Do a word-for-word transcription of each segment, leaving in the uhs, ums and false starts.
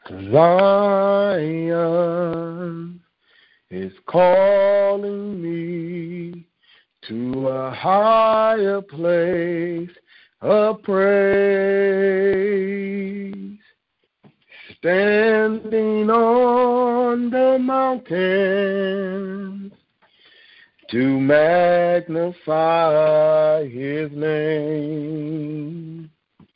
Zion is calling me to a higher place of praise. Standing on the mountain to magnify his name.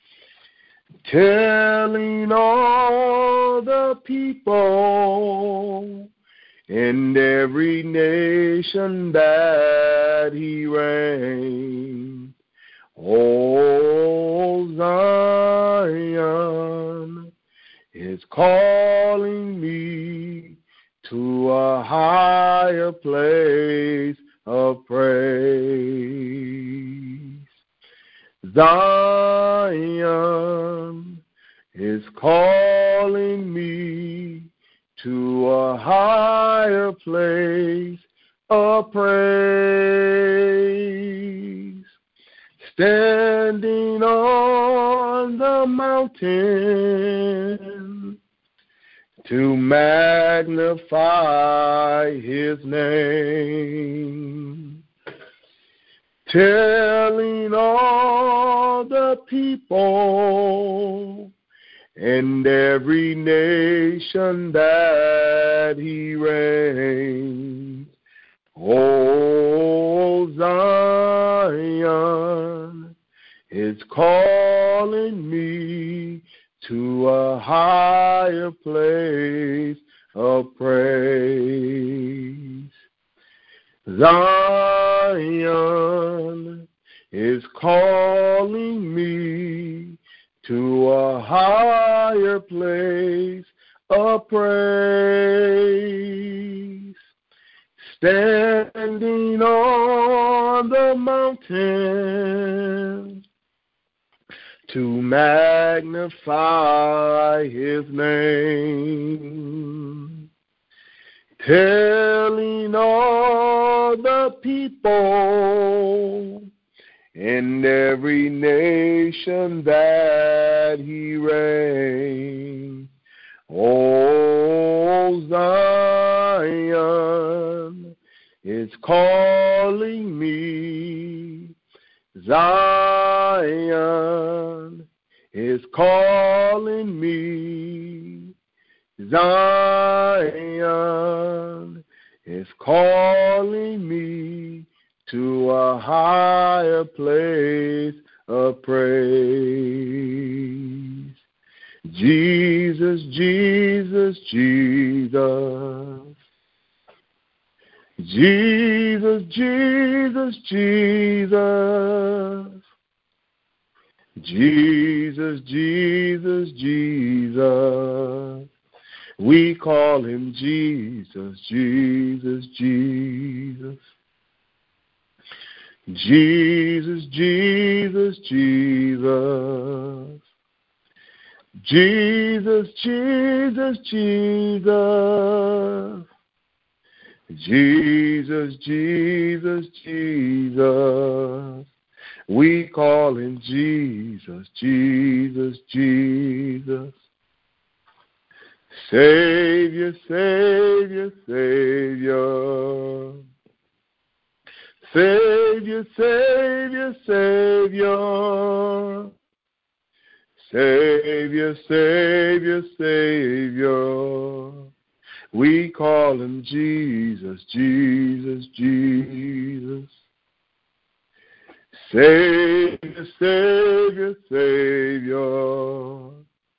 Telling all the people in every nation that he reigns. Oh, Zion is calling me to a higher place of praise. Zion is calling me to a higher place of praise. Standing on the mountain to magnify his name. Telling all the people and every nation that he reigns. Oh, Zion is calling me to a higher place of praise. Zion is calling me to a higher place of praise. Standing on the mountain to magnify his name. Telling all the people in every nation that he reigns. Oh, Zion is calling me. Zion is calling me. Zion is calling me to a higher place of praise. Jesus, Jesus, Jesus. Jesus, Jesus, Jesus. Jesus, Jesus, Jesus. We call him Jesus, Jesus, Jesus. Jesus, Jesus, Jesus. Jesus, Jesus, Jesus. Jesus, Jesus, Jesus. We call him Jesus, Jesus, Jesus. Savior, Savior, Savior. Savior, Savior, Savior. Savior, Savior, Savior. We call him Jesus, Jesus, Jesus. Savior, Savior, Savior.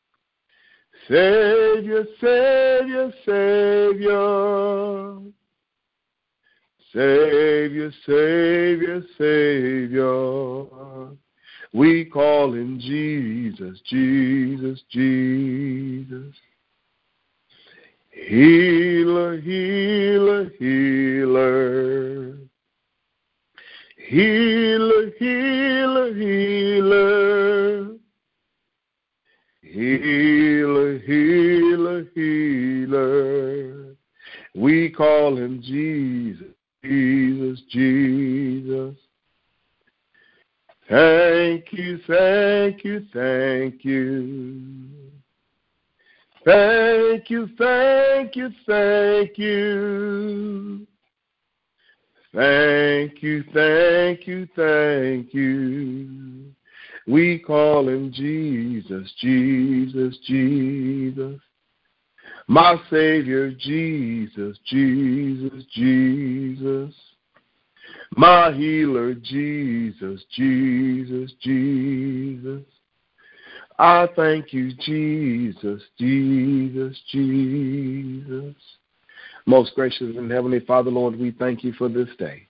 Savior, Savior, Savior. Savior, Savior, Savior. We call him Jesus, Jesus, Jesus. Healer, healer, healer. Healer, healer, healer. Healer, healer, healer. We call him Jesus, Jesus, Jesus. Thank you, thank you, thank you. Thank you, thank you, thank you. Thank you, thank you, thank you. We call him Jesus, Jesus, Jesus. My Savior, Jesus, Jesus, Jesus. My healer, Jesus, Jesus, Jesus. I thank you, Jesus, Jesus, Jesus. Most gracious and heavenly Father, Lord, we thank you for this day.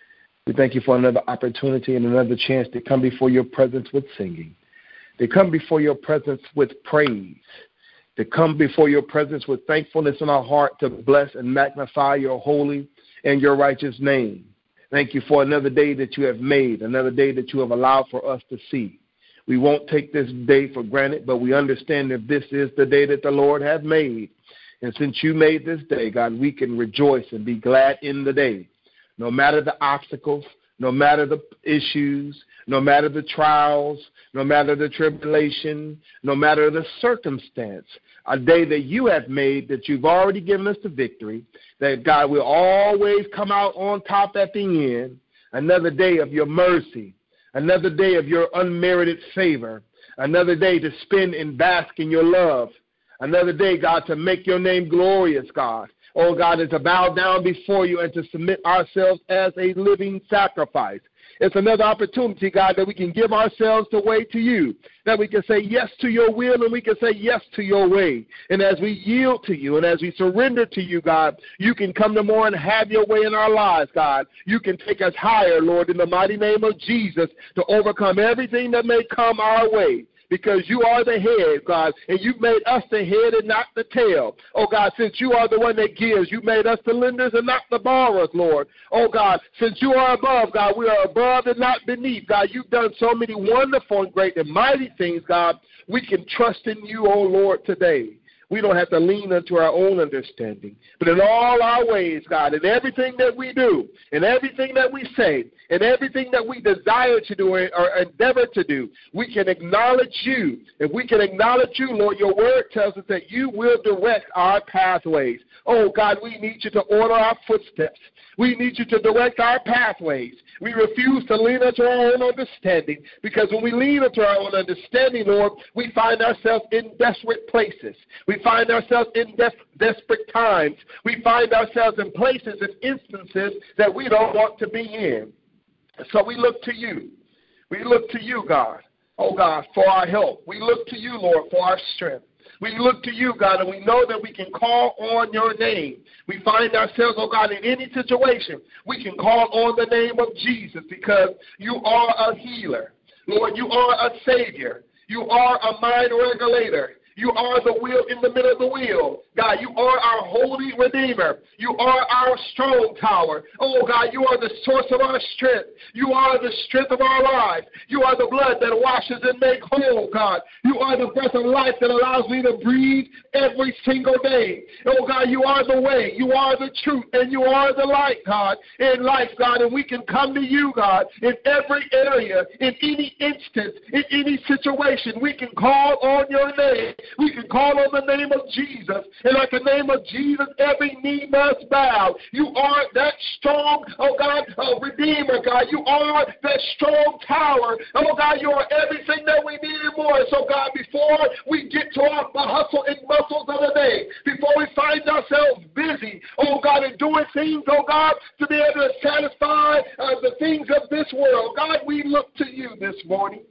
We thank you for another opportunity and another chance to come before your presence with singing, to come before your presence with praise, to come before your presence with thankfulness in our heart to bless and magnify your holy and your righteous name. Thank you for another day that you have made, another day that you have allowed for us to see. We won't take this day for granted, but we understand that this is the day that the Lord has made. And since you made this day, God, we can rejoice and be glad in the day. No matter the obstacles, no matter the issues, no matter the trials, no matter the tribulation, no matter the circumstance, a day that you have made, that you've already given us the victory, that God will always come out on top at the end, another day of your mercy, another day of your unmerited favor, another day to spend and bask in your love, another day, God, to make your name glorious, God. Oh, God, is to bow down before you and to submit ourselves as a living sacrifice. It's another opportunity, God, that we can give ourselves away to you, that we can say yes to your will and we can say yes to your way. And as we yield to you and as we surrender to you, God, you can come to more and have your way in our lives, God. You can take us higher, Lord, in the mighty name of Jesus, to overcome everything that may come our way. Because you are the head, God, and you've made us the head and not the tail. Oh, God, since you are the one that gives, you made us the lenders and not the borrowers, Lord. Oh, God, since you are above, God, we are above and not beneath. God, you've done so many wonderful and great and mighty things, God. We can trust in you, oh, Lord, today. We don't have to lean unto our own understanding. But in all our ways, God, in everything that we do, in everything that we say, in everything that we desire to do or endeavor to do, we can acknowledge you. If we can acknowledge you, Lord, your word tells us that you will direct our pathways. Oh, God, we need you to order our footsteps. We need you to direct our pathways. We refuse to lean into our own understanding, because when we lean into our own understanding, Lord, we find ourselves in desperate places. We find ourselves in des- desperate times. We find ourselves in places and instances that we don't want to be in. So we look to you. We look to you, God, oh, God, for our help. We look to you, Lord, for our strength. We look to you, God, and we know that we can call on your name. We find ourselves, oh, God, in any situation, we can call on the name of Jesus, because you are a healer. Lord, you are a Savior. You are a mind regulator. You are the wheel in the middle of the wheel. God, you are our holy Redeemer. You are our strong tower. Oh, God, you are the source of our strength. You are the strength of our lives. You are the blood that washes and makes whole, God. You are the breath of life that allows me to breathe every single day. Oh, God, you are the way. You are the truth, and you are the light, God, in life, God. And we can come to you, God, in every area, in any instance, in any situation. We can call on your name. We can call on the name of Jesus. And at the name of Jesus, every knee must bow. You are that strong, oh God, uh, Redeemer, God. You are that strong tower. Oh God, you are everything that we need and more. So God, before we get to our hustle and muscles of the day, before we find ourselves busy, oh God, and doing things, oh God, to be able to satisfy uh, the things of this world, God, we look to you this morning.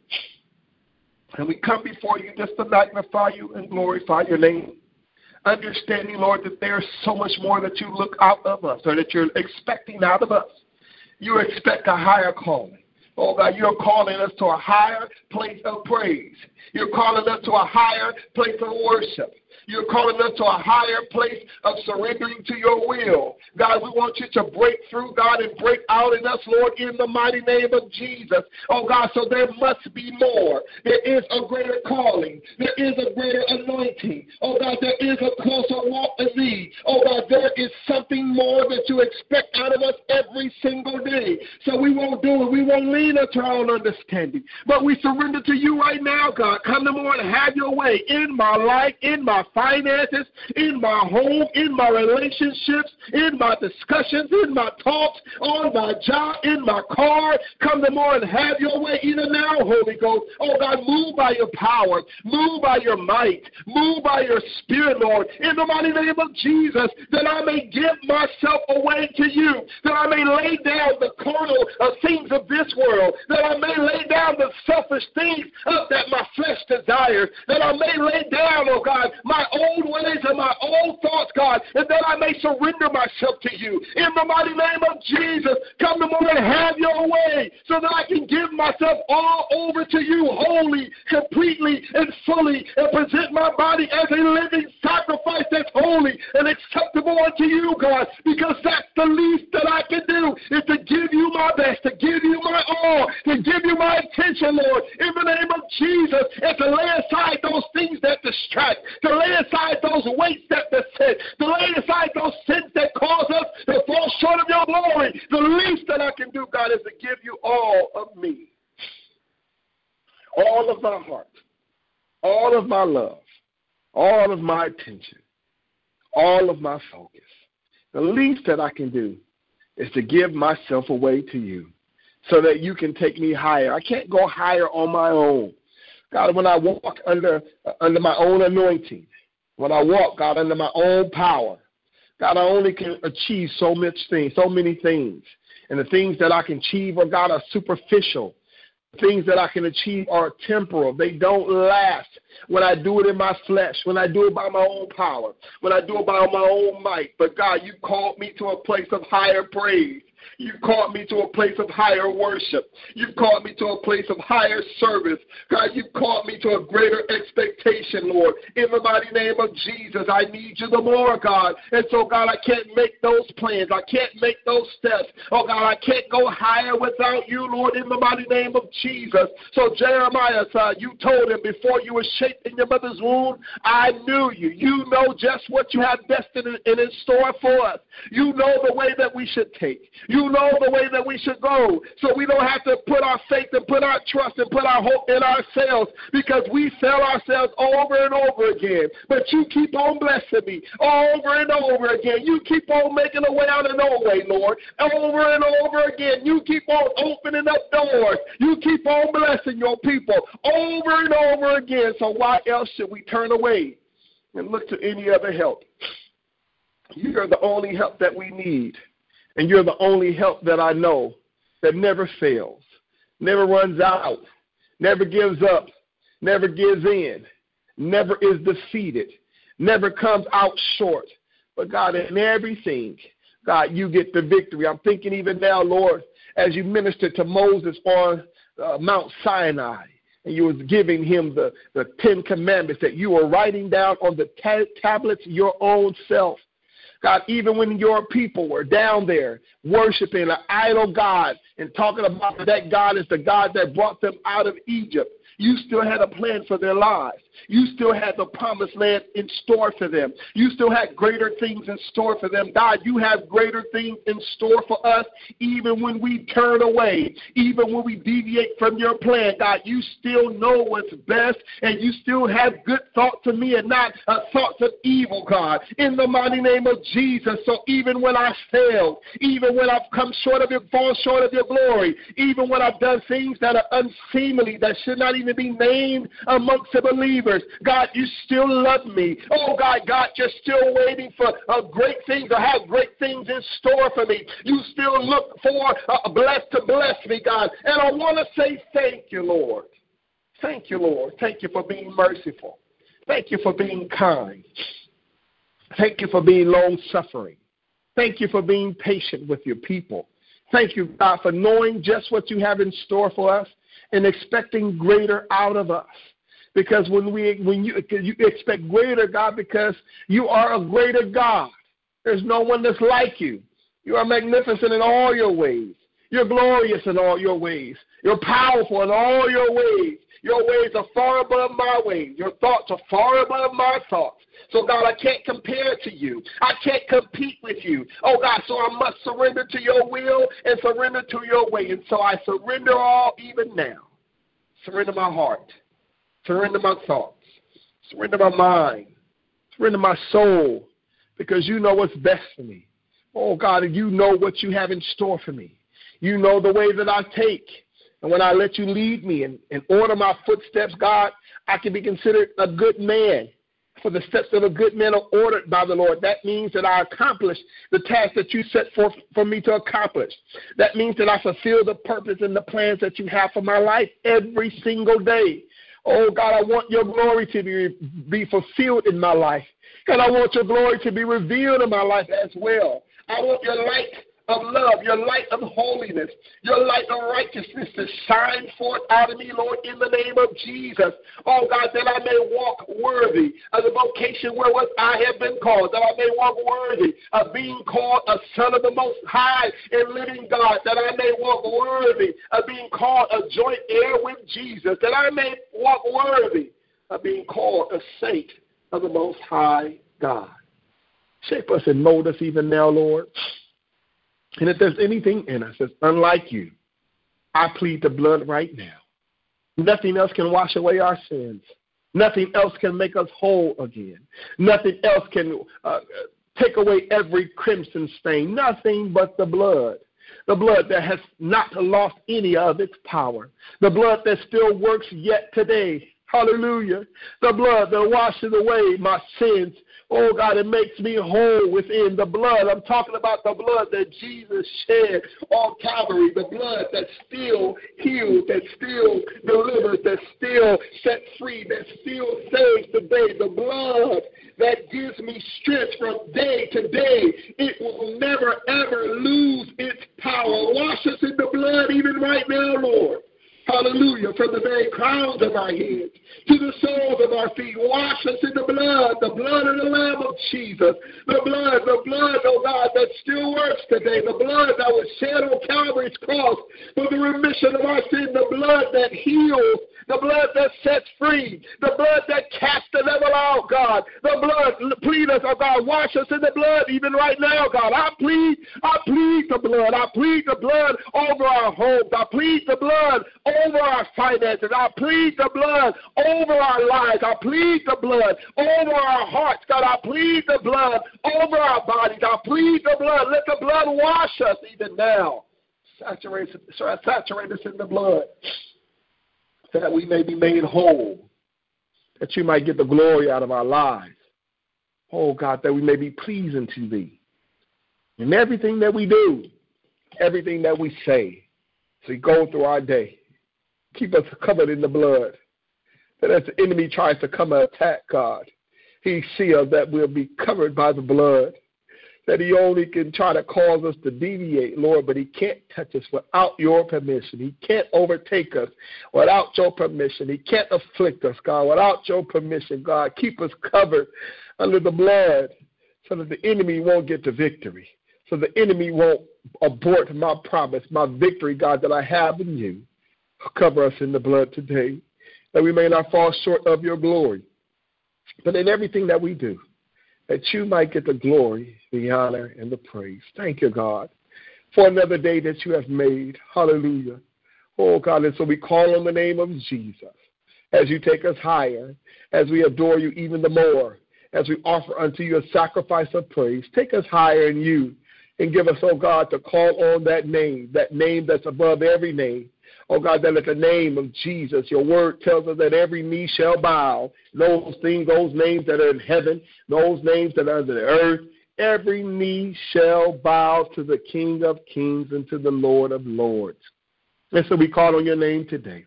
And we come before you just to magnify you and glorify your name. Understanding, Lord, that there's so much more that you look out of us, or that you're expecting out of us. You expect a higher calling. Oh, God, you're calling us to a higher place of praise. You're calling us to a higher place of worship. You're calling us to a higher place of surrendering to your will. God, we want you to break through, God, and break out in us, Lord, in the mighty name of Jesus. Oh, God, so there must be more. There is a greater calling. There is a greater anointing. Oh, God, there is a closer walk in thee. Oh, God, there is something something more that you expect out of us every single day. So we won't do it. We won't lean into our own understanding. But we surrender to you right now, God. Come to more and have your way in my life, in my finances, in my home, in my relationships, in my discussions, in my talks, on my job, in my car. Come to more and have your way even now, Holy Ghost. Oh, God, move by your power. Move by your might. Move by your spirit, Lord, in the mighty name of Jesus, that I may give myself away to you, that I may lay down the carnal uh, things of this world, that I may lay down the selfish things uh, that my flesh desires, that I may lay down, oh God, my old ways and my old thoughts, God, and that I may surrender myself to you. In the mighty name of Jesus, come to me and have your way so that I can give myself all over to you wholly, completely, and fully, and present my body as a living sacrifice that's holy and acceptable unto you, God, because that's the least that I can do is to give you my best, to give you my all, to give you my attention, Lord, in the name of Jesus, and to lay aside those things that distract, to lay aside those weights that beset, to lay aside those sins that cause us to fall short of your glory. The least that I can do, God, is to give you all of me, all of my heart, all of my love, all of my attention, all of my focus. The least that I can do is to give myself away to you so that you can take me higher. I can't go higher on my own. God, when I walk under uh, under my own anointing, when I walk, God, under my own power, God, I only can achieve so much things, so many things. And the things that I can achieve, oh God, are superficial. Things that I can achieve are temporal. They don't last when I do it in my flesh, when I do it by my own power, when I do it by my own might. But God, you called me to a place of higher praise. You called me to a place of higher worship. You called me to a place of higher service. God, you called me to a greater expectation, Lord. In the mighty name of Jesus, I need you the more, God. And so, God, I can't make those plans. I can't make those steps. Oh, God, I can't go higher without you, Lord, in the mighty name of Jesus. So, Jeremiah, uh, you told him before you were shaped in your mother's womb, I knew you. You know just what you have destined and in store for us. You know the way that we should take. You know the way that we should go, so we don't have to put our faith and put our trust and put our hope in ourselves, because we fail ourselves over and over again. But you keep on blessing me over and over again. You keep on making a way out of no way, Lord, over and over again. You keep on opening up doors. You keep on blessing your people over and over again. So why else should we turn away and look to any other help? You're the only help that we need. And you're the only help that I know that never fails, never runs out, never gives up, never gives in, never is defeated, never comes out short. But God, in everything, God, you get the victory. I'm thinking even now, Lord, as you ministered to Moses on uh, Mount Sinai, and you was giving him the, the Ten Commandments that you were writing down on the ta- tablets your own self. God, even when your people were down there worshiping an idol God and talking about that God is the God that brought them out of Egypt, you still had a plan for their lives. You still had the promised land in store for them. You still had greater things in store for them. God, you have greater things in store for us even when we turn away, even when we deviate from your plan. God, you still know what's best, and you still have good thoughts of me and not uh, thoughts of evil, God, in the mighty name of Jesus. So even when I failed, even when I've come short of your, fall short of your glory, even when I've done things that are unseemly, that should not even be named amongst the believers, God, you still love me. Oh, God, God, you're still waiting for uh, great things or have great things in store for me. You still look for uh, blessed to bless me, God. And I want to say thank you, Lord. Thank you, Lord. Thank you for being merciful. Thank you for being kind. Thank you for being long-suffering. Thank you for being patient with your people. Thank you, God, for knowing just what you have in store for us and expecting greater out of us. Because when we when you you expect greater, God, because you are a greater God. There's no one that's like you. You are magnificent in all your ways. You're glorious in all your ways. You're powerful in all your ways. Your ways are far above my ways. Your thoughts are far above my thoughts. So, God, I can't compare to you. I can't compete with you. Oh, God, so I must surrender to your will and surrender to your way. And so I surrender all even now. Surrender my heart. Surrender my thoughts. Surrender my mind. Surrender my soul, because you know what's best for me. Oh, God, and you know what you have in store for me. You know the way that I take. And when I let you lead me and, and order my footsteps, God, I can be considered a good man. For the steps of a good man are ordered by the Lord. That means that I accomplish the task that you set forth for me to accomplish. That means that I fulfill the purpose and the plans that you have for my life every single day. Oh, God, I want your glory to be, be fulfilled in my life. God, I want your glory to be revealed in my life as well. I want your light of love, your light of holiness, your light of righteousness to shine forth out of me, Lord, in the name of Jesus. Oh, God, that I may walk worthy of the vocation wherewith I have been called, that I may walk worthy of being called a son of the Most High and living God, that I may walk worthy of being called a joint heir with Jesus, that I may walk worthy of being called a saint of the Most High God. Shape us and mold us even now, Lord. And if there's anything in us that's unlike you, I plead the blood right now. Nothing else can wash away our sins. Nothing else can make us whole again. Nothing else can uh, take away every crimson stain. Nothing but the blood. The blood that has not lost any of its power. The blood that still works yet today. Hallelujah. The blood that washes away my sins. Oh, God, it makes me whole within the blood. I'm talking about the blood that Jesus shed on Calvary, the blood that still heals, that still delivers, that still sets free, that still saves today, the blood that gives me strength from day to day. It will never, ever lose its power. Wash us in the blood even right now, Lord. Hallelujah. From the very crowns of our heads to the soles of our feet. Wash us in the blood, the blood of the Lamb of Jesus. The blood, the blood, oh God, that still works today. The blood that was shed on Calvary's cross for the remission of our sin. The blood that heals. The blood that sets free. The blood that casts the devil out, God. The blood, plead us, oh God, wash us in the blood even right now, God. I plead, I plead the blood. I plead the blood over our homes. I plead the blood over our finances. I plead the blood over our lives. I plead the blood over our hearts, God. I plead the blood over our bodies. I plead the blood. Let the blood wash us even now. Saturate, saturate us in the blood, that we may be made whole, that you might get the glory out of our lives. Oh, God, that we may be pleasing to thee in everything that we do, everything that we say, as we go through our day. Keep us covered in the blood, that as the enemy tries to come and attack, God, he sees that we'll be covered by the blood, that he only can try to cause us to deviate, Lord, but he can't touch us without your permission. He can't overtake us without your permission. He can't afflict us, God, without your permission, God. Keep us covered under the blood so that the enemy won't get the victory, so the enemy won't abort my promise, my victory, God, that I have in you. Cover us in the blood today, that we may not fall short of your glory, but in everything that we do, that you might get the glory, the honor, and the praise. Thank you, God, for another day that you have made. Hallelujah. Oh, God, and so we call on the name of Jesus as you take us higher, as we adore you even the more, as we offer unto you a sacrifice of praise. Take us higher in you and give us, oh, God, to call on that name, that name that's above every name. Oh, God, that at the name of Jesus, your word tells us that every knee shall bow. Those things, those names that are in heaven, those names that are under the earth, every knee shall bow to the King of kings and to the Lord of lords. And so we call on your name today.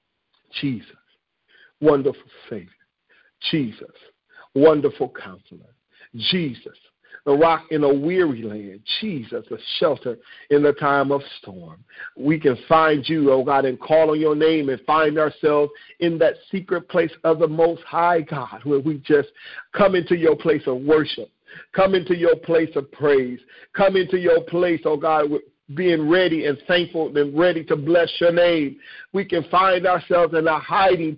Jesus, wonderful Savior. Jesus, wonderful Counselor. Jesus, the rock in a weary land. Jesus, a shelter in the time of storm. We can find you, oh God, and call on your name and find ourselves in that secret place of the Most High God, where we just come into your place of worship, come into your place of praise, come into your place, oh God, with being ready and thankful and ready to bless your name. We can find ourselves in a hiding place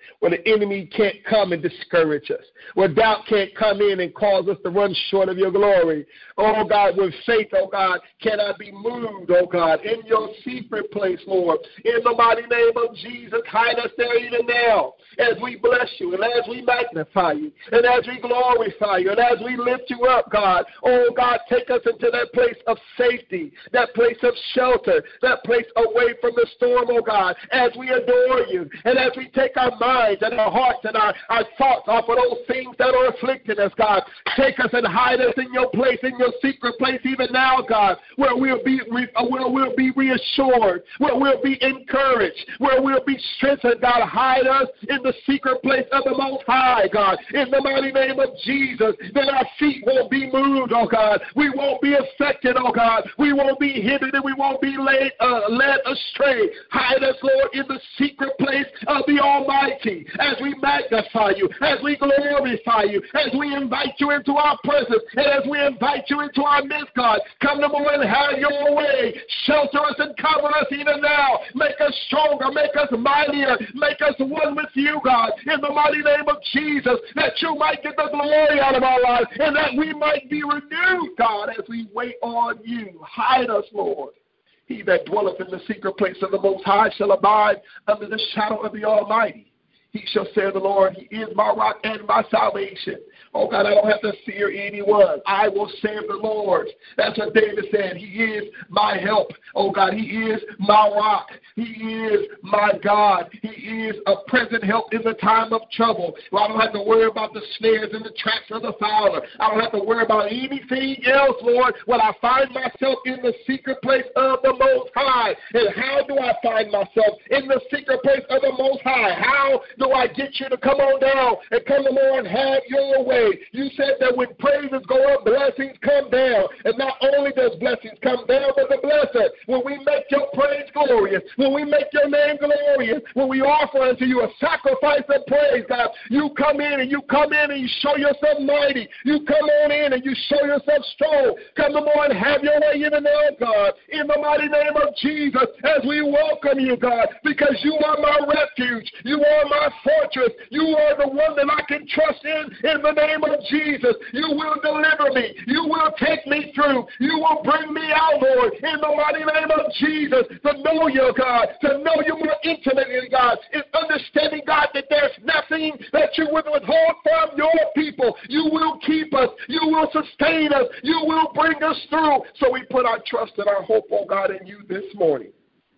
where the enemy can't come and discourage us, where doubt can't come in and cause us to run short of your glory. Oh, God, with faith, oh, God, cannot be moved, oh, God, in your secret place, Lord. In the mighty name of Jesus, hide us there even now as we bless you and as we magnify you and as we glorify you and as we lift you up, God. Oh, God, take us into that place of safety, that place of shelter, that place away from the storm, oh, God, as we adore you and as we take our minds and our hearts and our, our thoughts off of those things that are afflicting us, God. Take us and hide us in your place, in your secret place even now, God, where we'll be, where we'll be reassured, where we'll be encouraged, where we'll be strengthened, God. Hide us in the secret place of the Most High, God, in the mighty name of Jesus, that our feet won't be moved, oh, God. We won't be affected, oh, God. We won't be hindered and we won't be laid, uh, led astray. Hide us, Lord, in the secret place of the Almighty as we magnify you, as we glorify you, as we invite you into our presence, and as we invite you into our midst, God. Come to more and have your way. Shelter us and cover us even now. Make us stronger. Make us mightier. Make us one with you, God, in the mighty name of Jesus, that you might get the glory out of our lives and that we might be renewed, God, as we wait on you. Hide us, Lord. He that dwelleth in the secret place of the Most High shall abide under the shadow of the Almighty. He shall say of the Lord, He is my rock and my salvation. Oh, God, I don't have to fear anyone. I will say of the Lord. That's what David said. He is my help. Oh, God, He is my rock. He is my God. He is a present help in the time of trouble. Well, I don't have to worry about the snares and the traps of the fowler. I don't have to worry about anything else, Lord, when I find myself in the secret place of the Most High. And how do I find myself in the secret place of the Most High? How do I get you to come on down and come on and have your way? You said that when praises go up, blessings come down. And not only does blessings come down, but the blessing. When we make your praise glorious, when we make your name glorious, when we offer unto you a sacrifice of praise, God, you come in and you come in and you show yourself mighty. You come on in and you show yourself strong. Come on and have your way even now, God, in the mighty name of Jesus, as we welcome you, God, because you are my refuge. You are my fortress. You are the one that I can trust in, in the name of Jesus. You will deliver me. You will take me through. You will bring me out, Lord, in the mighty name of Jesus, to know you, God, to know you more intimately, God, is understanding, God, that there's nothing that you would withhold from your people. You will keep us. You will sustain us. You will bring us through. So we put our trust and our hope, oh God, in you this morning.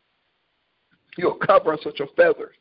You'll cover us with your feathers.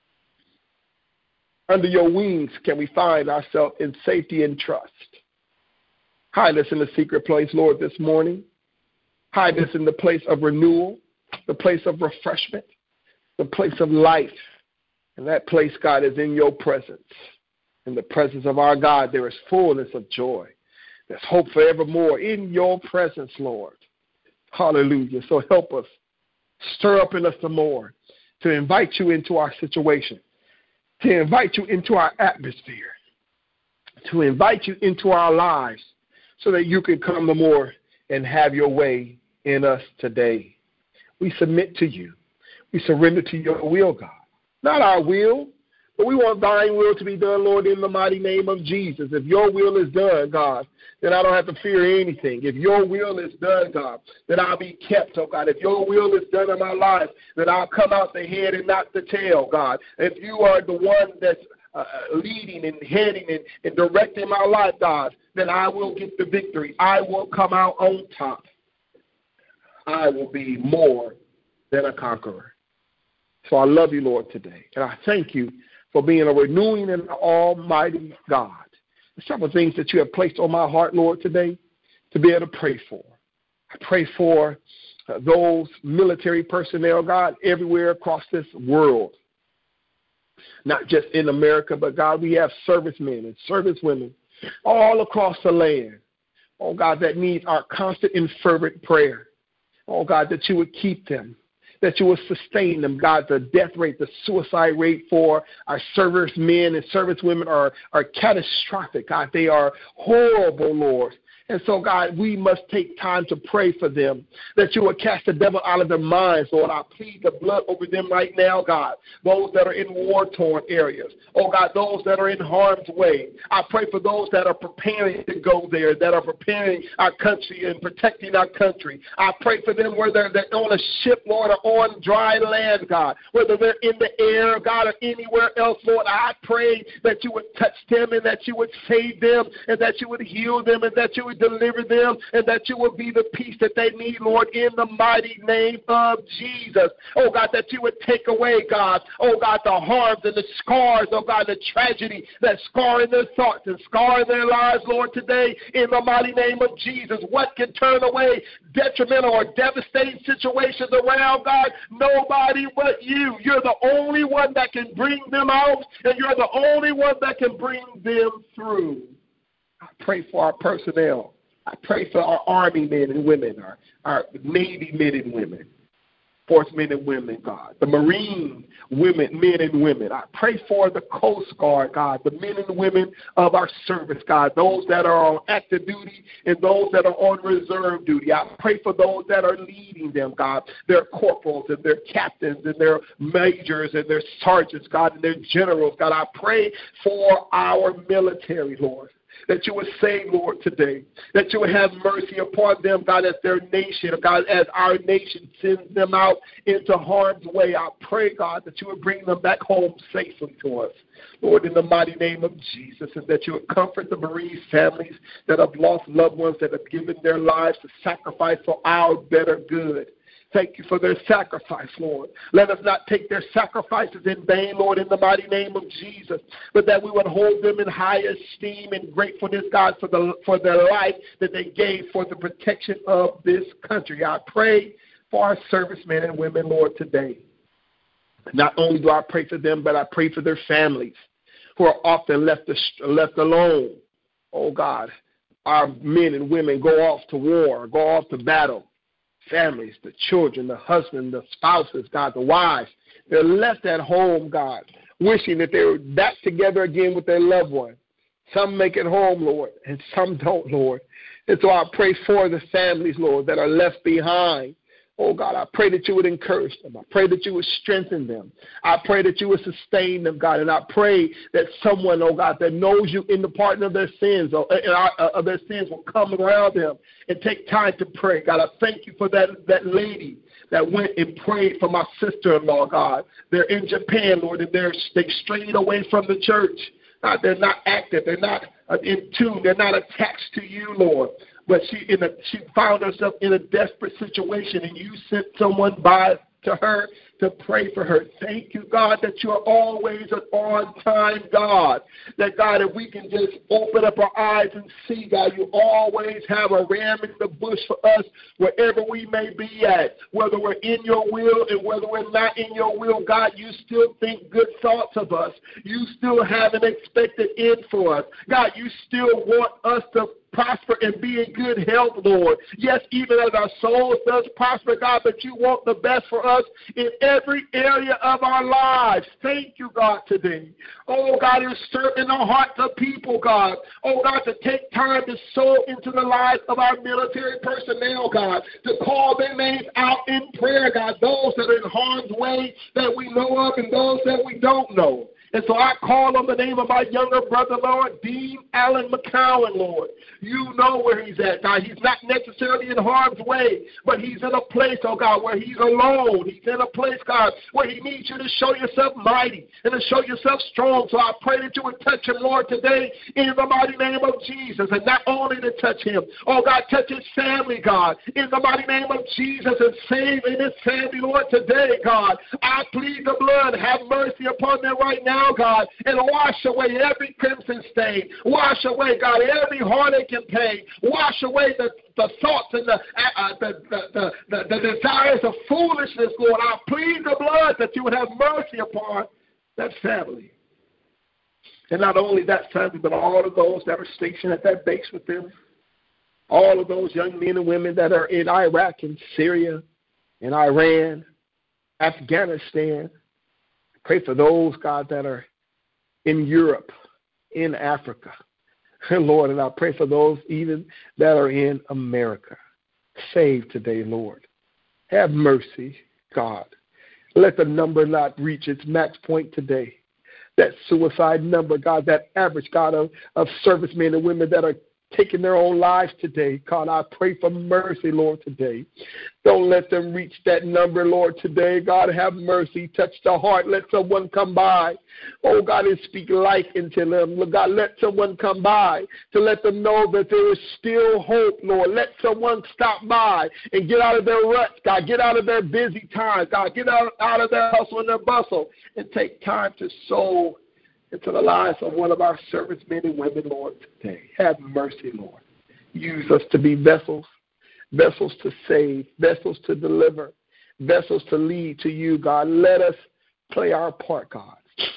Under your wings can we find ourselves in safety and trust. Hide us in the secret place, Lord, this morning. Hide us in the place of renewal, the place of refreshment, the place of life. And that place, God, is in your presence. In the presence of our God, there is fullness of joy. There's hope forevermore in your presence, Lord. Hallelujah. So help us. Stir up in us some more to invite you into our situation, to invite you into our atmosphere, to invite you into our lives so that you can come the more and have your way in us today. We submit to you. We surrender to your will, God. Not our will, but we want thine will to be done, Lord, in the mighty name of Jesus. If your will is done, God, then I don't have to fear anything. If your will is done, God, then I'll be kept, oh God. If your will is done in my life, then I'll come out the head and not the tail, God. If you are the one that's uh, leading and heading and, and directing my life, God, then I will get the victory. I will come out on top. I will be more than a conqueror. So I love you, Lord, today. And I thank you for being a renewing and almighty God. There's several things that you have placed on my heart, Lord, today to be able to pray for. I pray for uh, those military personnel, God, everywhere across this world. Not just in America, but, God, we have servicemen and servicewomen all across the land. Oh, God, that needs our constant and fervent prayer. Oh, God, that you would keep them, that you would sustain them. God, the death rate, the suicide rate for our servicemen and servicewomen are, are catastrophic. God, they are horrible, Lord. And so, God, we must take time to pray for them, that you would cast the devil out of their minds, Lord. I plead the blood over them right now, God, those that are in war-torn areas. Oh, God, those that are in harm's way. I pray for those that are preparing to go there, that are preparing our country and protecting our country. I pray for them where they're, they're on a ship, Lord, or on dry land, God, whether they're in the air, God, or anywhere else, Lord. I pray that you would touch them and that you would save them and that you would heal them and that you would deliver them, and that you will be the peace that they need, Lord, in the mighty name of Jesus. Oh, God, that you would take away, God, oh, God, the harms and the scars, oh, God, the tragedy that scar in their thoughts and scar in their lives, Lord, today, in the mighty name of Jesus. What can turn away detrimental or devastating situations around, God? Nobody but you. You're the only one that can bring them out, and you're the only one that can bring them through. I pray for our personnel. I pray for our Army men and women, our, our Navy men and women, Force men and women, God, the Marine women, men and women. I pray for the Coast Guard, God, the men and women of our service, God, those that are on active duty and those that are on reserve duty. I pray for those that are leading them, God, their corporals and their captains and their majors and their sergeants, God, and their generals. God, I pray for our military, Lord, that you would save, Lord, today, that you would have mercy upon them, God, as their nation, God, as our nation sends them out into harm's way. I pray, God, that you would bring them back home safely to us, Lord, in the mighty name of Jesus, and that you would comfort the bereaved families that have lost loved ones, that have given their lives to sacrifice for our better good. Thank you for their sacrifice, Lord. Let us not take their sacrifices in vain, Lord, in the mighty name of Jesus, but that we would hold them in high esteem and gratefulness, God, for the for their life that they gave for the protection of this country. I pray for our servicemen and women, Lord, today. Not only do I pray for them, but I pray for their families who are often left, left alone. Oh, God, our men and women go off to war, go off to battle. Families, the children, the husband, the spouses, God, the wives, they're left at home, God, wishing that they were back together again with their loved one. Some make it home, Lord, and some don't, Lord. And so I pray for the families, Lord, that are left behind. Oh, God, I pray that you would encourage them. I pray that you would strengthen them. I pray that you would sustain them, God. And I pray that someone, oh, God, that knows you in the pardon of their sins, or uh, of their sins will come around them and take time to pray. God, I thank you for that, that lady that went and prayed for my sister-in-law, God. They're in Japan, Lord, and they're they strayed away from the church. God, they're not active. They're not uh, in tune. They're not attached to you, Lord. But she in a, she found herself in a desperate situation, and you sent someone by to her to pray for her. Thank you, God, that you are always an on-time God. That, God, if we can just open up our eyes and see, God, you always have a ram in the bush for us wherever we may be at. Whether we're in your will and whether we're not in your will, God, you still think good thoughts of us. You still have an expected end for us. God, you still want us to prosper and be in good health, Lord. Yes, even as our soul does prosper, God, but you want the best for us in every area of our lives. Thank you, God, today. Oh, God, you're stirring the hearts of people, God. Oh, God, to take time to sow into the lives of our military personnel, God, to call their names out in prayer, God, those that are in harm's way that we know of and those that we don't know. And so I call on the name of my younger brother, Lord, Dean Allen McCowan, Lord. You know where he's at, God. He's not necessarily in harm's way, but he's in a place, oh God, where he's alone. He's in a place, God, where he needs you to show yourself mighty and to show yourself strong. So I pray that you would touch him, Lord, today in the mighty name of Jesus. And not only to touch him, oh God, touch his family, God, in the mighty name of Jesus, and save in his family, Lord, today, God. I plead the blood. Have mercy upon them right now, God, and wash away every crimson stain. Wash away, God, every heartache and pain. Wash away the, the thoughts and the, uh, the, the, the, the, the desires of foolishness, Lord. I plead the blood that you would have mercy upon that family. And not only that family, but all of those that are stationed at that base with them. All of those young men and women that are in Iraq and Syria and Iran, Afghanistan. Pray for those, God, that are in Europe, in Africa. Lord, and I pray for those even that are in America. Save today, Lord. Have mercy, God. Let the number not reach its max point today. That suicide number, God, that average, God, of, of servicemen and women that are taking their own lives today. God, I pray for mercy, Lord, today. Don't let them reach that number, Lord, today. God, have mercy. Touch the heart. Let someone come by. Oh, God, and speak life into them. Lord, God, let someone come by to let them know that there is still hope, Lord. Let someone stop by and get out of their ruts, God. Get out of their busy times, God. Get out, out of their hustle and their bustle and take time to sow into the lives of one of our servicemen and women, Lord, today. Have mercy, Lord. Use us to be vessels, vessels to save, vessels to deliver, vessels to lead to you, God. Let us play our part, God,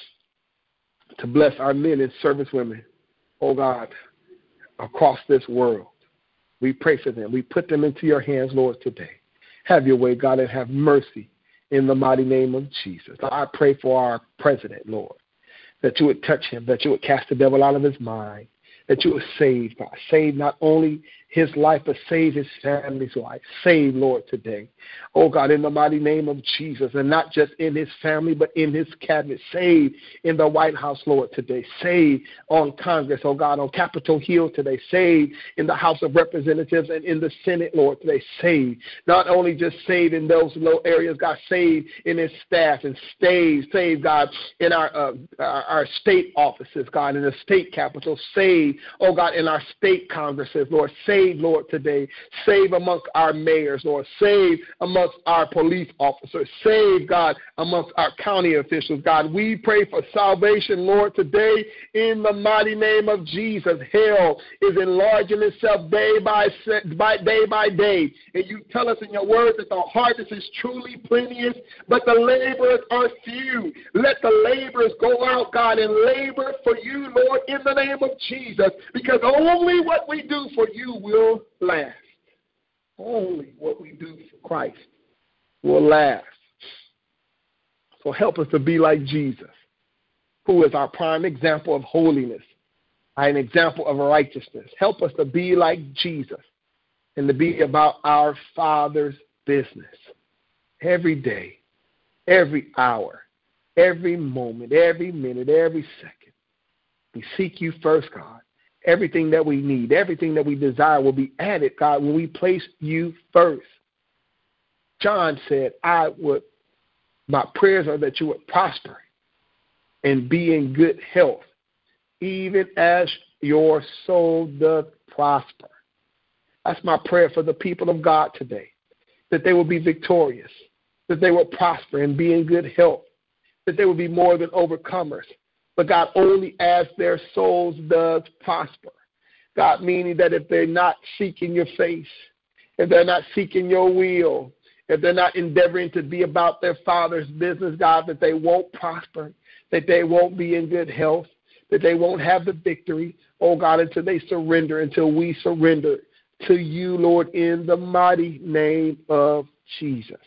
to bless our men and servicewomen, oh God, across this world. We pray for them. We put them into your hands, Lord, today. Have your way, God, and have mercy in the mighty name of Jesus. I pray for our president, Lord, that you would touch him, that you would cast the devil out of his mind, that you would save, God. Save not only his life, but save his family's life. Save, Lord, today. Oh, God, in the mighty name of Jesus, and not just in his family, but in his cabinet. Save in the White House, Lord, today. Save on Congress, oh, God, on Capitol Hill today. Save in the House of Representatives and in the Senate, Lord, today. Save. Not only just save in those low areas, God, save in his staff and save, save, God, in our, uh, our, our state offices, God, in the state capitol. Save, oh, God, in our state congresses, Lord. Save, Lord, today. Save amongst our mayors, Lord. Save amongst our police officers. Save, God, amongst our county officials, God. We pray for salvation, Lord, today in the mighty name of Jesus. Hell is enlarging itself day by, by day by day. And you tell us in your word that the harvest is truly plenteous, but the laborers are few. Let the laborers go out, God, and labor for you, Lord, in the name of Jesus, because only what we do for you will last. Only what we do for Christ will last. So help us to be like Jesus, who is our prime example of holiness, an example of righteousness. Help us to be like Jesus and to be about our Father's business every day, every hour, every moment, every minute, every second. We seek you first, God. Everything that we need, everything that we desire will be added, God, when we place you first. John said, I would, my prayers are that you would prosper and be in good health, even as your soul doth prosper. That's my prayer for the people of God today, that they will be victorious, that they will prosper and be in good health, that they will be more than overcomers. But God, only as their souls does prosper. God, meaning that if they're not seeking your face, if they're not seeking your will, if they're not endeavoring to be about their Father's business, God, that they won't prosper, that they won't be in good health, that they won't have the victory, oh God, until they surrender, until we surrender to you, Lord, in the mighty name of Jesus.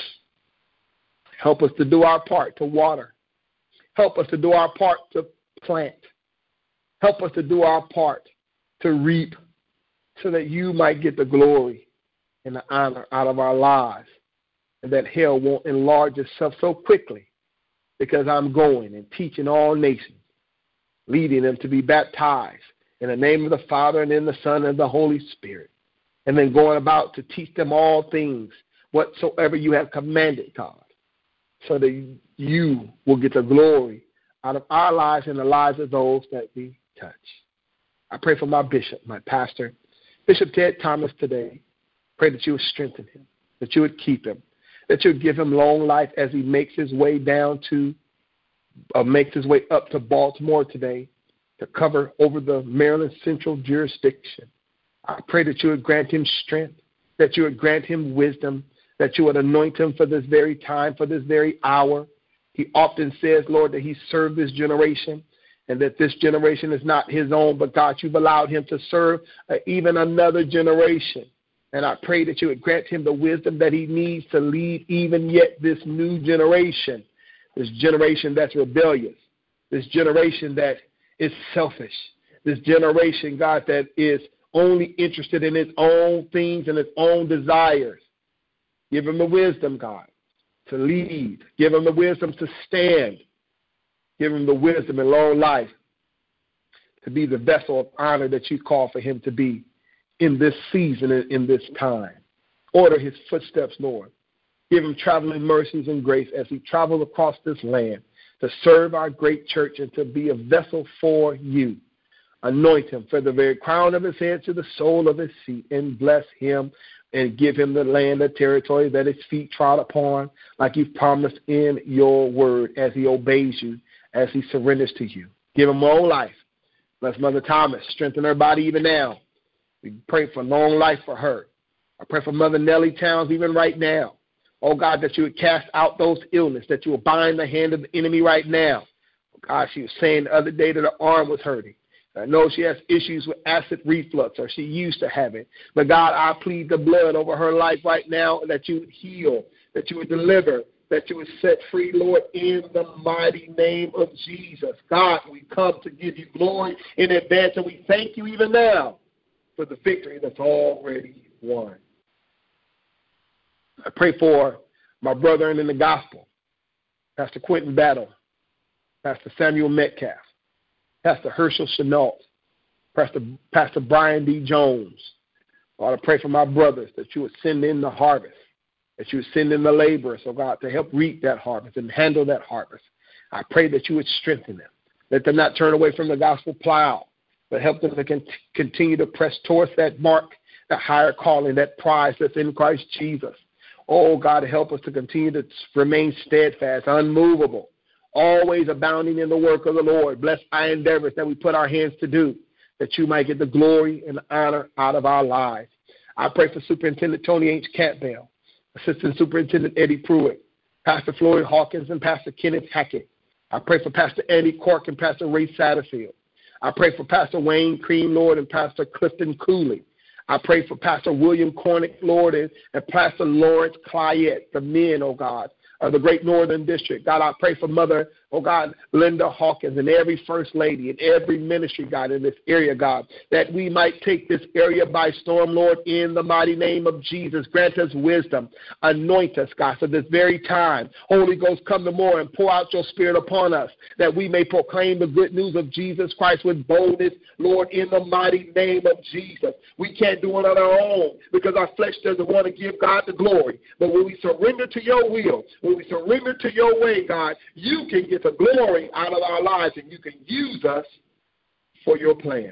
Help us to do our part to water. Help us to do our part to plant. Help us to do our part to reap so that you might get the glory and the honor out of our lives, and that hell won't enlarge itself so quickly, because I'm going and teaching all nations, leading them to be baptized in the name of the Father and in the Son and the Holy Spirit, and then going about to teach them all things whatsoever you have commanded, God, so that you will get the glory out of our lives and the lives of those that we touch. I pray for my bishop, my pastor, Bishop Ted Thomas today. Pray that you would strengthen him, that you would keep him, that you would give him long life as he makes his way down to, uh, makes his way up to Baltimore today to cover over the Maryland Central jurisdiction. I pray that you would grant him strength, that you would grant him wisdom, that you would anoint him for this very time, for this very hour. He often says, Lord, that he served this generation and that this generation is not his own, but God, you've allowed him to serve uh, even another generation. And I pray that you would grant him the wisdom that he needs to lead even yet this new generation, this generation that's rebellious, this generation that is selfish, this generation, God, that is only interested in its own things and its own desires. Give them the wisdom, God, to lead. Give them the wisdom to stand. Give him the wisdom and long life to be the vessel of honor that you call for him to be in this season and in this time. Order his footsteps, Lord. Give him traveling mercies and grace as he travels across this land to serve our great church and to be a vessel for you. Anoint him from the very crown of his head to the sole of his feet, and bless him and give him the land, the territory that his feet trod upon, like you've promised in your word, as he obeys you, as he surrenders to you. Give him long life. Bless Mother Thomas. Strengthen her body even now. We pray for long life for her. I pray for Mother Nellie Towns even right now. Oh, God, that you would cast out those illness, that you would bind the hand of the enemy right now. Oh, God, she was saying the other day that her arm was hurting. I know she has issues with acid reflux, or she used to have it. But, God, I plead the blood over her life right now, that you would heal, that you would deliver, that you would set free, Lord, in the mighty name of Jesus. God, we come to give you glory in advance, and we thank you even now for the victory that's already won. I pray for my brother in the gospel, Pastor Quentin Battle, Pastor Samuel Metcalf, Pastor Herschel Chenault, Pastor, Pastor Brian D. Jones. Lord, I pray for my brothers that you would send in the harvest, that you would send in the laborers, oh God, to help reap that harvest and handle that harvest. I pray that you would strengthen them. Let them not turn away from the gospel plow, but help them to con- continue to press towards that mark, that higher calling, that prize that's in Christ Jesus. Oh, God, help us to continue to remain steadfast, unmovable, always abounding in the work of the Lord. Bless our endeavors that we put our hands to do, that you might get the glory and honor out of our lives. I pray for Superintendent Tony H. Campbell, Assistant Superintendent Eddie Pruitt, Pastor Floyd Hawkins, and Pastor Kenneth Hackett. I pray for Pastor Andy Cork and Pastor Ray Satterfield. I pray for Pastor Wayne Cream, Lord, and Pastor Clifton Cooley. I pray for Pastor William Cornick, Lord, and, and Pastor Lawrence Clyett, the men, oh God, of the Great Northern District. God, I pray for Mother, oh God, Linda Hawkins, and every First Lady and every ministry, God, in this area, God, that we might take this area by storm, Lord, in the mighty name of Jesus. Grant us wisdom. Anoint us, God, for this very time. Holy Ghost, come the more and pour out your spirit upon us, that we may proclaim the good news of Jesus Christ with boldness, Lord, in the mighty name of Jesus. We can't do it on our own because our flesh doesn't want to give God the glory. But when we surrender to your will, when we surrender to your way, God, you can get the glory out of our lives, and you can use us for your plan.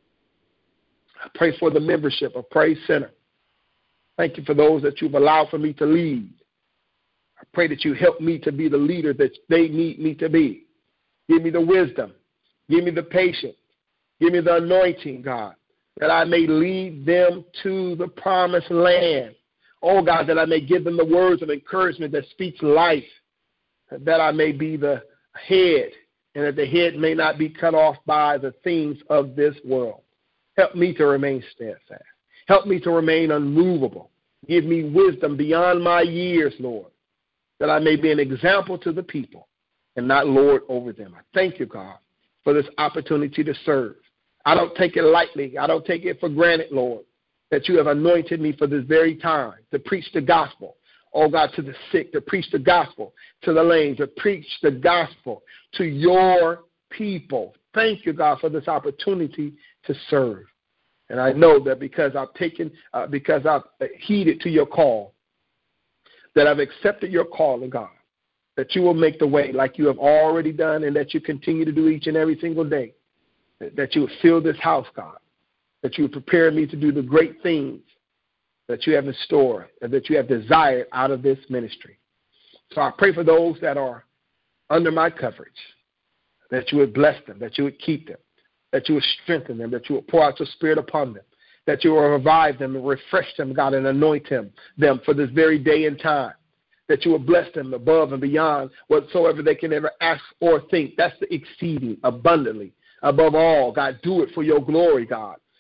I pray for the membership of Praise Center. Thank you for those that you've allowed for me to lead. I pray that you help me to be the leader that they need me to be. Give me the wisdom. Give me the patience. Give me the anointing, God, that I may lead them to the promised land. Oh, God, that I may give them the words of encouragement that speaks life, that I may be the head, and that the head may not be cut off by the things of this world. Help me to remain steadfast. Help me to remain unmovable. Give me wisdom beyond my years, Lord, that I may be an example to the people and not lord over them. I thank you, God, for this opportunity to serve. I don't take it lightly. I don't take it for granted, Lord, that you have anointed me for this very time to preach the gospel. Oh, God, to the sick, to preach the gospel to the lame, to preach the gospel to your people. Thank you, God, for this opportunity to serve. And I know that because I've taken, uh, because I've heeded to your call, that I've accepted your calling, God, that you will make the way like you have already done and that you continue to do each and every single day, that you will fill this house, God, that you will prepare me to do the great things that you have in store and that you have desired out of this ministry. So I pray for those that are under my coverage, that you would bless them, that you would keep them, that you would strengthen them, that you would pour out your spirit upon them, that you will revive them and refresh them, God, and anoint them, them for this very day and time, that you will bless them above and beyond whatsoever they can ever ask or think. That's the exceeding abundantly. Above all, God, do it for your glory, God.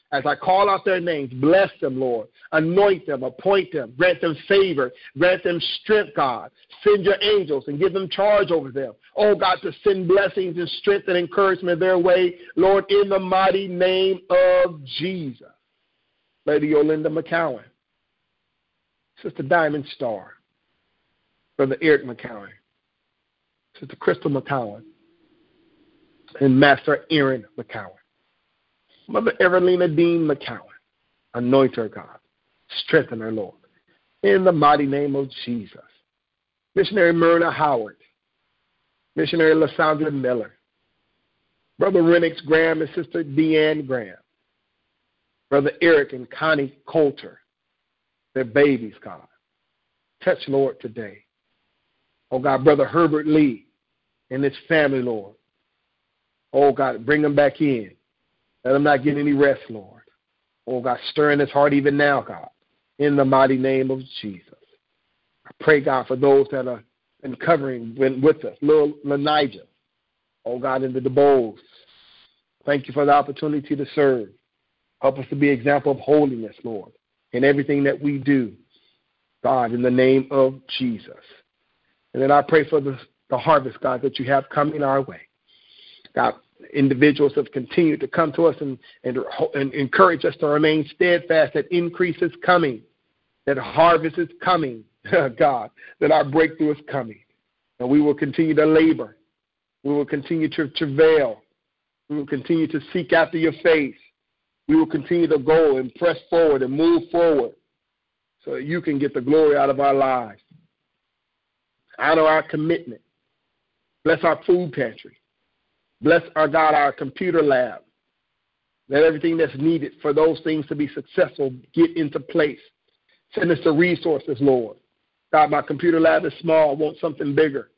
As I call out their names, bless them, Lord. Anoint them, appoint them, grant them favor, grant them strength, God. Send your angels and give them charge over them. Oh, God, to send blessings and strength and encouragement their way, Lord, in the mighty name of Jesus. Lady Yolinda McCowan, Sister Diamond Star, Brother Eric McCowan, Sister Crystal McCowan, and Master Aaron McCowan. Mother Evelina Dean McCowan, anoint her, God. Strengthen her, Lord. In the mighty name of Jesus. Missionary Myrna Howard, Missionary Lysandra Miller, Brother Renix Graham and Sister Deanne Graham, Brother Eric and Connie Coulter, their babies, God. Touch, Lord, today. Oh, God, Brother Herbert Lee and his family, Lord. Oh, God, bring them back in. Let him not get any rest, Lord. Oh, God, stir in his heart even now, God, in the mighty name of Jesus. I pray, God, for those that are been covering with us, little Lanija, oh, God, in the DeBose. Thank you for the opportunity to serve. Help us to be an example of holiness, Lord, in everything that we do, God, in the name of Jesus. And then I pray for the, the harvest, God, that you have coming our way. God, individuals have continued to come to us and, and, and encourage us to remain steadfast, that increase is coming, that harvest is coming, God, that our breakthrough is coming. And we will continue to labor. We will continue to travail. We will continue to seek after your face. We will continue to go and press forward and move forward so that you can get the glory out of our lives. Honor our commitment. Bless our food pantry. Bless, our God, our computer lab. Let everything that's needed for those things to be successful get into place. Send us the resources, Lord. God, my computer lab is small. I want something bigger.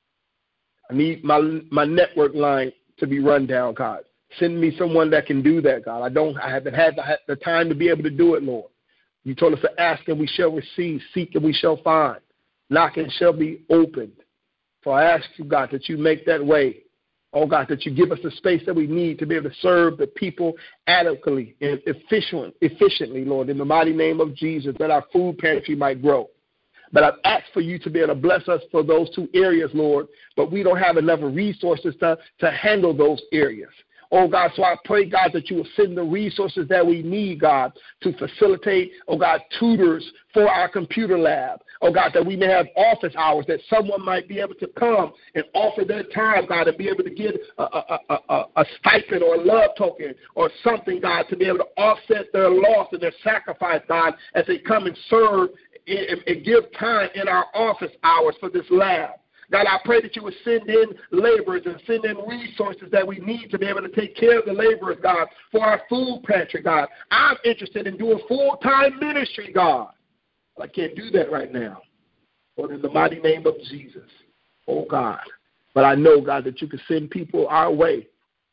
I need my my network line to be run down, God. Send me someone that can do that, God. I don't. I haven't had the, the time to be able to do it, Lord. You told us to ask and we shall receive, seek and we shall find, knock and shall be opened. So I ask you, God, that you make that way. Oh, God, that you give us the space that we need to be able to serve the people adequately and efficient, efficiently, Lord, in the mighty name of Jesus, that our food pantry might grow. But I've asked for you to be able to bless us for those two areas, Lord, but we don't have enough resources to, to handle those areas. Oh, God, so I pray, God, that you will send the resources that we need, God, to facilitate, oh, God, tutors for our computer lab. Oh, God, that we may have office hours, that someone might be able to come and offer their time, God, and be able to get a, a, a, a stipend or a love token or something, God, to be able to offset their loss and their sacrifice, God, as they come and serve and, and give time in our office hours for this lab. God, I pray that you would send in laborers and send in resources that we need to be able to take care of the laborers, God, for our food pantry, God. I'm interested in doing full-time ministry, God. But I can't do that right now. Lord, in the mighty name of Jesus, oh, God. But I know, God, that you can send people our way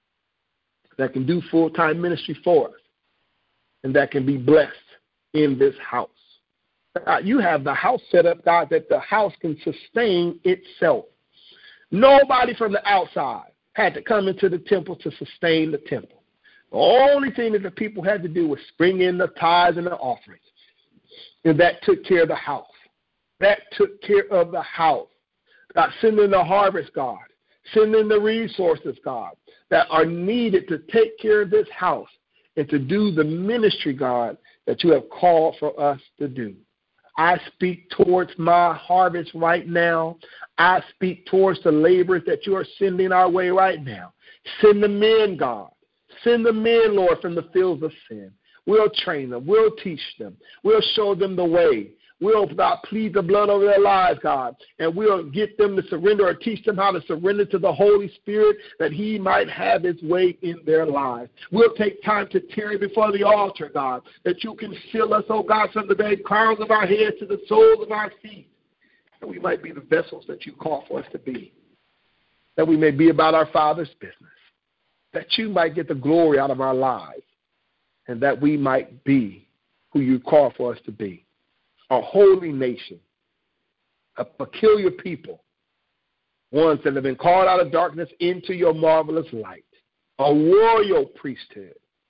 that can do full-time ministry for us and that can be blessed in this house. God, you have the house set up, God, that the house can sustain itself. Nobody from the outside had to come into the temple to sustain the temple. The only thing that the people had to do was bring in the tithes and the offerings. And that took care of the house. That took care of the house. God, send in the harvest, God. Send in the resources, God, that are needed to take care of this house and to do the ministry, God, that you have called for us to do. I speak towards my harvest right now. I speak towards the laborers that you are sending our way right now. Send them in, God. Send them in, Lord, from the fields of sin. We'll train them. We'll teach them. We'll show them the way. We'll, God, plead the blood over their lives, God, and we'll get them to surrender or teach them how to surrender to the Holy Spirit that he might have his way in their lives. We'll take time to tarry before the altar, God, that you can fill us, oh God, from the very crowns of our heads to the soles of our feet, that we might be the vessels that you call for us to be, that we may be about our Father's business, that you might get the glory out of our lives, and that we might be who you call for us to be. A holy nation, a peculiar people, ones that have been called out of darkness into your marvelous light, a royal priesthood,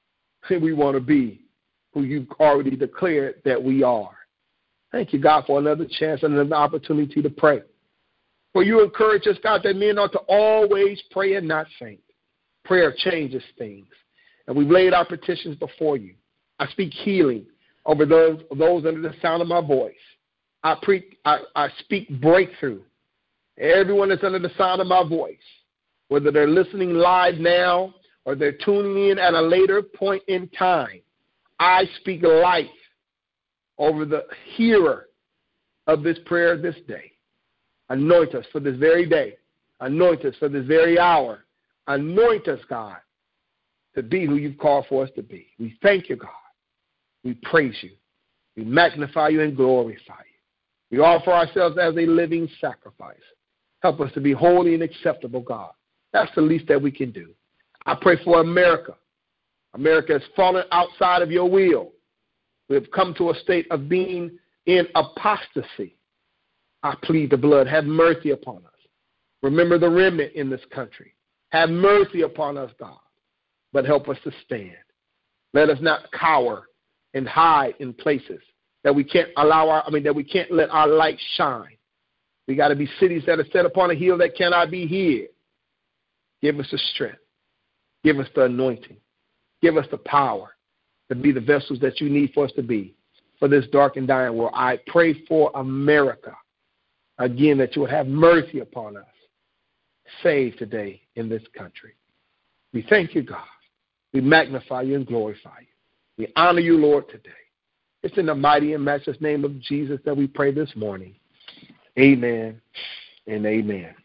We want to be who you've already declared that we are. Thank you, God, for another chance and another opportunity to pray. For you encourage us, God, that men ought to always pray and not faint. Prayer changes things. And we've laid our petitions before you. I speak healing over those, those under the sound of my voice. I, pre, I, I speak breakthrough. Everyone that's under the sound of my voice, whether they're listening live now or they're tuning in at a later point in time, I speak life over the hearer of this prayer this day. Anoint us for this very day. Anoint us for this very hour. Anoint us, God, to be who you've called for us to be. We thank you, God. We praise you. We magnify you and glorify you. We offer ourselves as a living sacrifice. Help us to be holy and acceptable, God. That's the least that we can do. I pray for America. America has fallen outside of your will. We have come to a state of being in apostasy. I plead the blood. Have mercy upon us. Remember the remnant in this country. Have mercy upon us, God, but help us to stand. Let us not cower and hide in places that we can't allow our, I mean, that we can't let our light shine. We got to be cities that are set upon a hill that cannot be hid. Give us the strength. Give us the anointing. Give us the power to be the vessels that you need for us to be for this dark and dying world. I pray for America, again, that you will have mercy upon us. Save today in this country. We thank you, God. We magnify you and glorify you. We honor you, Lord, today. It's in the mighty and matchless name of Jesus that we pray this morning. Amen and amen.